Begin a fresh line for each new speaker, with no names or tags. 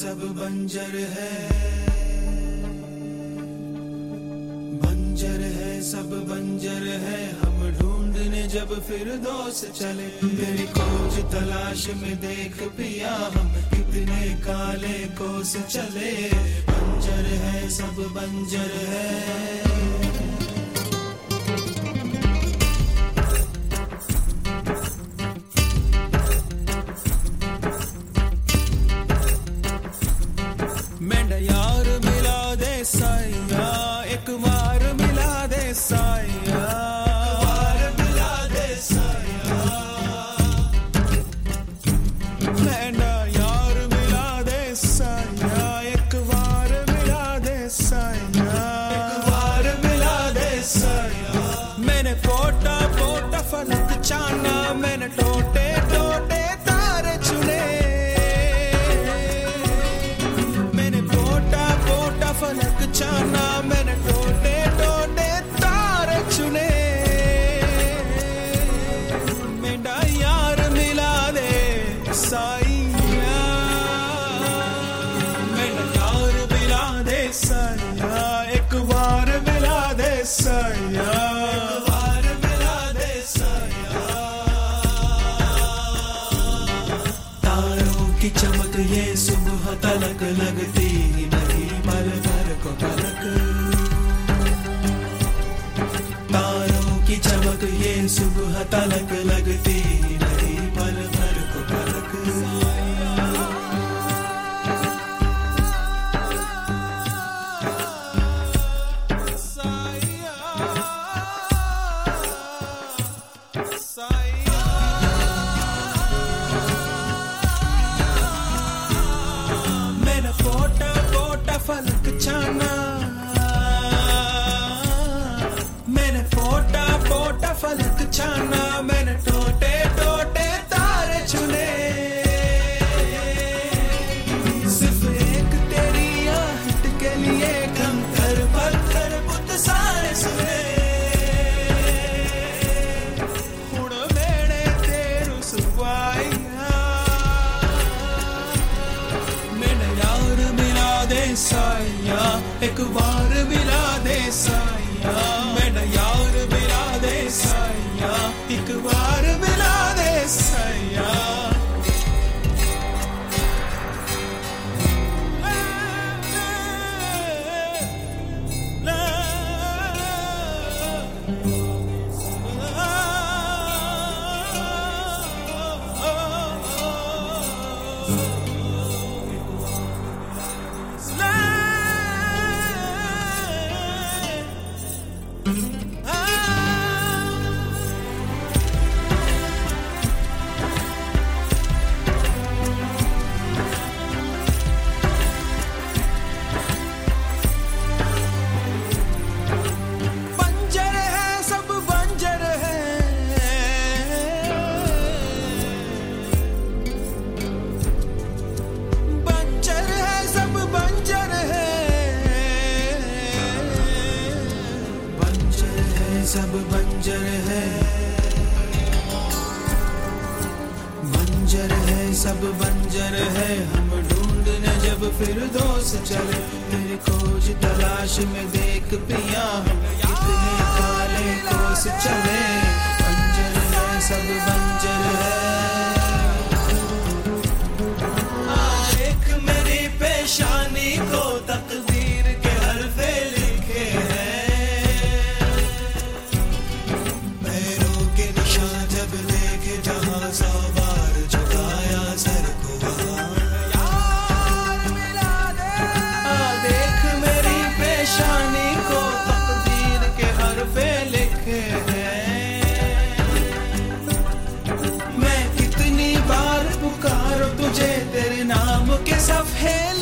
सब बंजर है, बंजर है सब बंजर है। हम ढूंढने जब फिर दोस्त चले, तेरी खोज तलाश में देख पिया हम कितने काले कोस चले। बंजर है सब बंजर है। मेरा यार मिला दे साया, एक बार मिला दे साया, बार मिला दे साया। मेरा यार मिला दे साया, एक बार मिला दे साया, एक बार मिला दे साया। मैंने पोटा पोटा फलक चाना, मैंने टोटे टोटे तारे चुने। फलक चाना, मैंने टोटे टोटे तारे चुने। मेरा यार मिला दे साया, मेरा यार मिला दे साया, एक बार मिला दे साया, एक बार मिला दे साया। तारों की चमक ये सुबह तलक लगती नहीं, पल भर को पलक। तारों की चमक ये सुबह तलक लगती नहीं, पल भर को पलक। मैंने पोटा पोटा फलक चाना, मैंने पोटा पोटा फलक चाना, मैंने टोटे टोटे तारे चुने। सिर्फ एक तेरी आहट के लिए कंकर पत्थर बुत सारे सुने। हुण मेरे तेरू सुवाइया, मैंने यार मिला दे साया, एक बार मिला दे साया। मैंने यार मिला दे साया, एक बार मिला दे साया। बंजर है सब बंजर है, बंजर है सब बंजर है, बंजर है सब बंजर है, बंजर है सब बंजर है। हम ढूंढने जब फिर दोस्त चले, तेरी खोज तलाश में देख पिया हम कितने काले कोस चले। बंजर है सब बंजर है। देख मेरी पेशानी को तकदीर के हरफे लिखे हैं, पैरों के निशान जब लेके जहां 100 बार झुकाया सर को वहां। देख मेरी पेशानी को तकदीर के हरफे लिखे हैं, मैं कितनी बार पुकारूं तुझे तेरे नाम के सफ़े